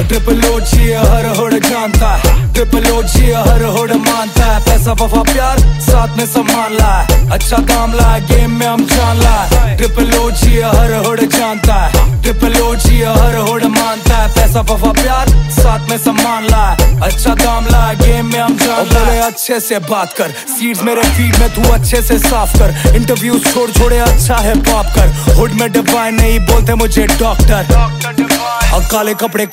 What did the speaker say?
Triple ओजी हर होड़ जानता है, ट्रिपल ओजी हर होड़ मानता है। पैसा वफा प्यार साथ में सम्मान लाए, अच्छा काम लाए, गेम में हम जान लाए। ट्रिपल ओजी हर होड़ जानता है, ट्रिपल ओजी हर होड़ मानता है। पैसा वफा प्यार साथ में सम्मान लाए, अच्छा काम लाए, गेम में हम जान लाए। अच्छे से बात कर, सीड्स मेरे फीड में तू अच्छे से साफ कर। इंटरव्यूज छोड़ छोड़े अच्छा है पॉप कर। हुड में डिवाइन नहीं बोलते मुझे डॉक्टर, और काले कपड़े